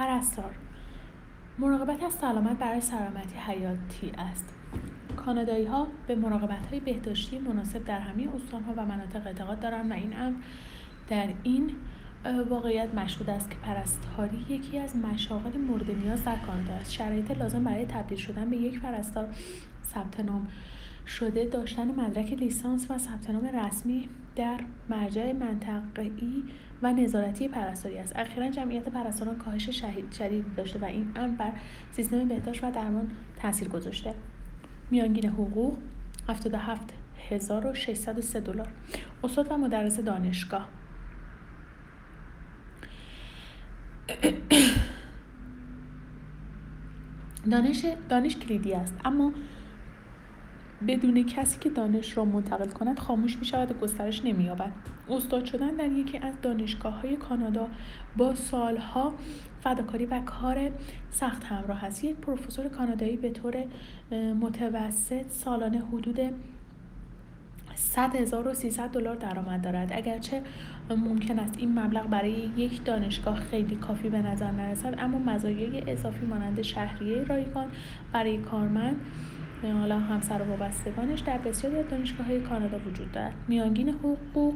پرستار مراقبت از سلامت برای سلامتی حیاتی است. کانادایی‌ها به مراقبت‌های بهداشتی مناسب در همه استان‌ها و مناطق اعتقاد دارند و این امر در این واقعیت مشهود است که پرستاری یکی از مشاغل مورد نیاز در کانادا است. شرایط لازم برای تبدیل شدن به یک پرستار ثبت نام شده داشتن مدرک لیسانس و ثبت نام رسمی در مرجع منطقه‌ای و نظارتی پرستاری است. اخیراً جمعیت پرستاران کاهش شدیدی داشته و این امر بر سیستم بهداشت و درمان تاثیر گذاشته. میانگین حقوق $77,603. استاد و مدرس دانشگاه دانش کلیدی است، اما بدون کسی که دانش را منتقل کند خاموش می شود و گسترش نمی یابد. استاد شدن در یکی از دانشگاه‌های کانادا با سالها فداکاری و کار سخت همراه است. یک پروفسور کانادایی به طور متوسط سالانه حدود $100,300 درآمد دارد. اگرچه ممکن است این مبلغ برای یک دانشگاه خیلی کافی به نظر نرسد، اما مزایای اضافی مانند شهریه رایگان برای کارمند حالا همسر و وابستگانش در بسیاری از دانشگاه‌های کانادا وجود دارد. میانگین حقوق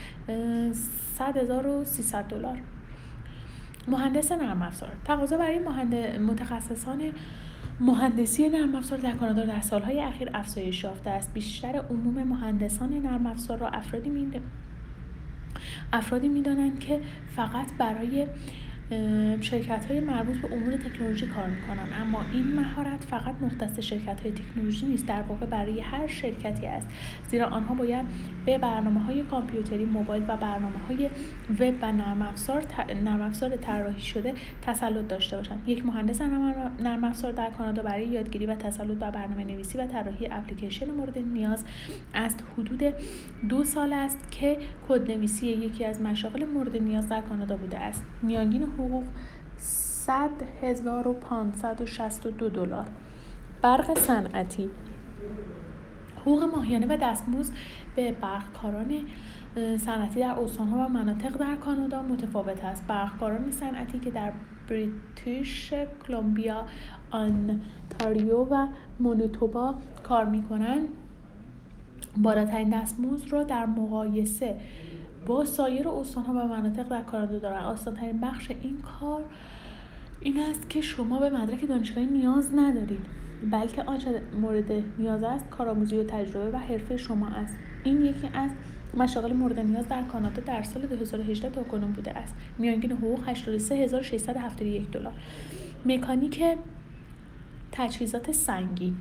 $100,300. مهندس نرم افزار تقاضا برای متخصصان مهندسی نرم افزار در کانادا در سالهای اخیر افزایش یافته است. بیشتر عموم مهندسان نرم افزار را افرادی می‌دانند که فقط برای شرکت‌های مربوط به امور تکنولوژی کار می‌کنند، اما این مهارت فقط مختص شرکت‌های تکنولوژی نیست، در واقع برای هر شرکتی است، زیرا آنها باید به برنامه‌های کامپیوتری، موبایل و برنامه‌های وب و نرم افزار طراحی شده تسلط داشته باشند. یک مهندس نرم افزار در کانادا برای یادگیری و تسلط بر برنامه‌نویسی و طراحی اپلیکیشن مورد نیاز است. حدود 2 سال است که کدنویسی یکی از مشاغل مورد نیاز در کانادا بوده است. میانگین حقوق $100,562. برق صنعتی حقوق ماهیانه و دستمزد به برقکاران صنعتی در استان‌ها و مناطق در کانادا متفاوت است. برقکاران صنعتی که در بریتیش کلمبیا، آنتاریو و منیتوبا کار می‌کنند بالاترین دستمزد را در مقایسه با سایر استان‌ها و مناطق در کانادا دارند. آسان‌ترین بخش این کار این است که شما به مدرک دانشگاهی نیاز ندارید، بلکه آنچه مورد نیاز است کارآموزی و تجربه و حرفه شما است. این یکی از مشاغل مورد نیاز در کانادا در سال 2018 تا کنون بوده است. میانگین حقوق $83,671. مکانیک تجهیزات سنگین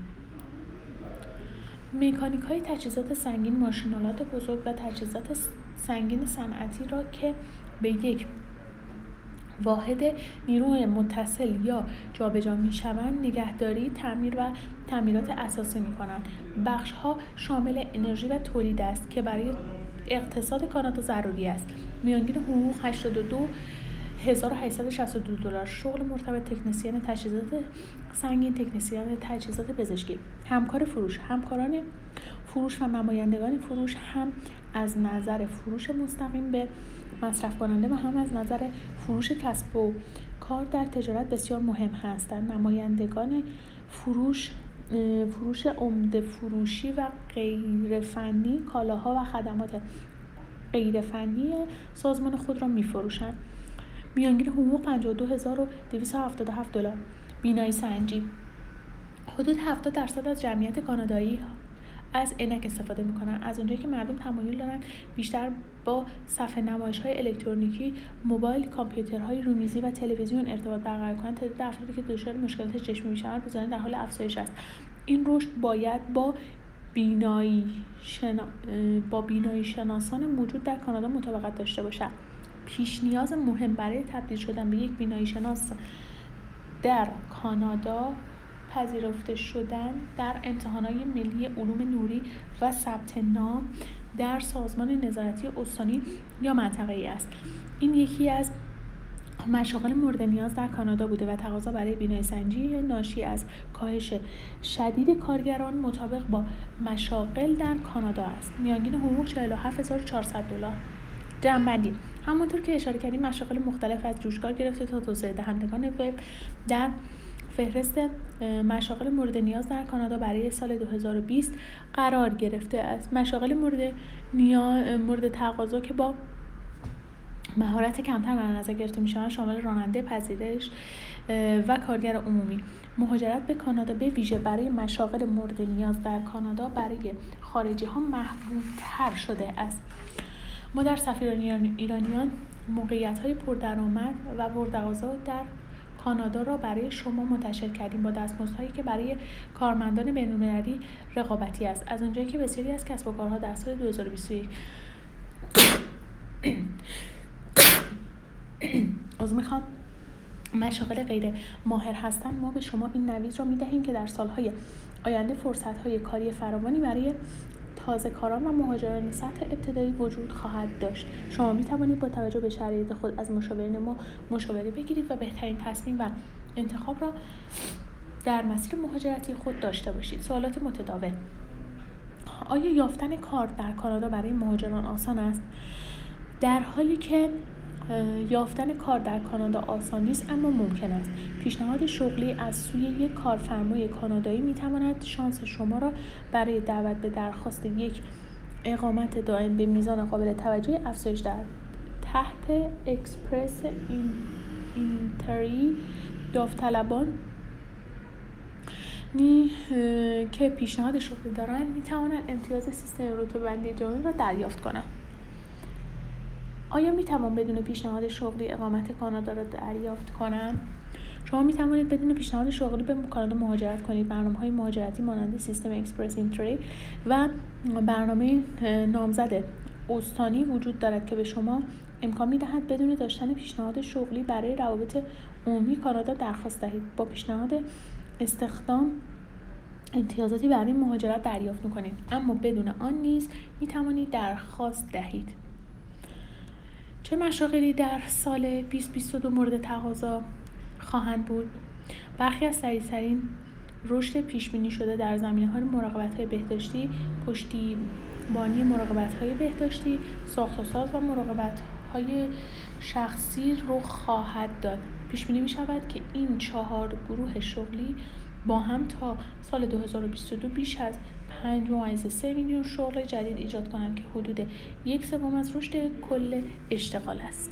مکانیک‌های تجهیزات سنگین ماشین‌آلات بزرگ و تجهیزات سنگین صنعتی را که به یک واحد نیروی متصل یا جابجا می‌شوند نگهداری، تعمیر و تعمیرات اساسی می‌کنند. بخش‌ها شامل انرژی و تولید است که برای اقتصاد کانادا ضروری است. میانگین حقوق $82,862. شغل مرتبط تکنسین تجهیزات سنگین، تکنسین تجهیزات پزشکی. همکاران فروش و نمایندگان فروش هم از نظر فروش مستقیم به مصرف کننده و هم از نظر فروش کسب و کار در تجارت بسیار مهم هستند. نمایندگان فروش عمده فروشی و غیرفنی کالاها و خدمات غیرفنی سازمان خود را می‌فروشند. میانگین حقوق $52,277. بینایی سنجی حدود 70% از جمعیت کانادایی از عینک استفاده می‌کنند. از اونجایی که مردم تمایل دارند بیشتر با صفحه نمایش‌های الکترونیکی، موبایل، کامپیوترهای رومیزی و تلویزیون ارتباط برقرار کنند، تعداد افرادی که دچار مشکلات چشمی می‌شوند روزانه در حال افزایش است. این رشد باید با بینایی شناسان موجود در کانادا مطابقت داشته باشد. پیش نیاز مهم برای تبدیل شدن به یک بینایی شناس در کانادا پذیرفته شدن در امتحانات ملی علوم نوری و ثبت نام در سازمان نظارتی استانی یا منطقه‌ای است. این یکی از مشاغل مورد نیاز در کانادا بوده و تقاضا برای بینایی سنجی ناشی از کاهش شدید کارگران مطابق با مشاغل در کانادا است. میانگین حقوق $47,400. جمع‌بندی همونطور که اشاره کردیم مشاغل مختلف از جوشکار گرفته تا توسعه دهندگان وب در فهرست مشاغل مورد نیاز در کانادا برای سال 2020 قرار گرفته است. مشاغل مورد تقاضا که با مهارت کمتر در نظر گرفته میشوند شامل راننده، پذیرش و کارگر عمومی. مهاجرت به کانادا به ویژه برای مشاغل مورد نیاز در کانادا برای خارجی ها محبوب‌تر شده است. ما در سفیران ایرانیان موقعیت‌های پردرآمد و پرتقاضا در کانادا را برای شما منتشر کردیم با دستمزدهایی که برای کارمندان بین‌المللی رقابتی است. از آنجایی که بسیاری از کسب و کارها در سال 2021 مشاغل غیر ماهر هستند، ما به شما این نویز را می‌دهیم که در سال‌های آینده فرصت‌های کاری فراوانی برای تازه کاران و مهاجران سطح ابتدایی وجود خواهد داشت. شما می‌توانید با توجه به شرایط خود از مشاورین ما مشاوره بگیرید و بهترین تصمیم و انتخاب را در مسیر مهاجرتی خود داشته باشید. سوالات متداول: آیا یافتن کار در کانادا برای مهاجران آسان است؟ در حالی که یافتن کار در کانادا آسان نیست اما ممکن است. پیشنهاد شغلی از سوی یک کارفرمای کانادایی می‌تواند شانس شما را برای دعوت به درخواست یک اقامت دائم به میزان قابل توجهی افزایش دهد. تحت اکسپرس اینتری داوطلبان که پیشنهاد شغلی دارند می‌توانند امتیاز سیستم رتبه‌بندی جامعه را دریافت کنند. آیا می‌توان بدون پیشنهاد شغلی اقامت کانادا را دریافت کنم؟ شما می‌توانید بدون پیشنهاد شغلی به کانادا مهاجرت کنید. برنامه‌های مهاجرتی مانند سیستم اکسپرس اینتری و برنامه نامزد استانی وجود دارد که به شما امکان می‌دهد بدون داشتن پیشنهاد شغلی برای روابط عمومی کانادا درخواست دهید. با پیشنهاد استخدام امتیازاتی برای مهاجرت دریافت می‌کنید، اما بدون آن نیز می‌توانید درخواست دهید. چه مشاغلی در سال 2022 مورد تقاضا خواهند بود؟ برخی از سریع‌ترین رشد پیش‌بینی شده در زمینه‌های مراقبت‌های بهداشتی، پشتیبانی مراقبت‌های بهداشتی، ساخت‌وساز و مراقبت‌های شخصی رخ خواهد داد. پیش‌بینی می‌شود که این 4 گروه شغلی با هم تا سال 2022 بیش از 5.3 میلیون شغل جدید ایجاد کنند که حدود 1/3 از رشد کل اشتغال است.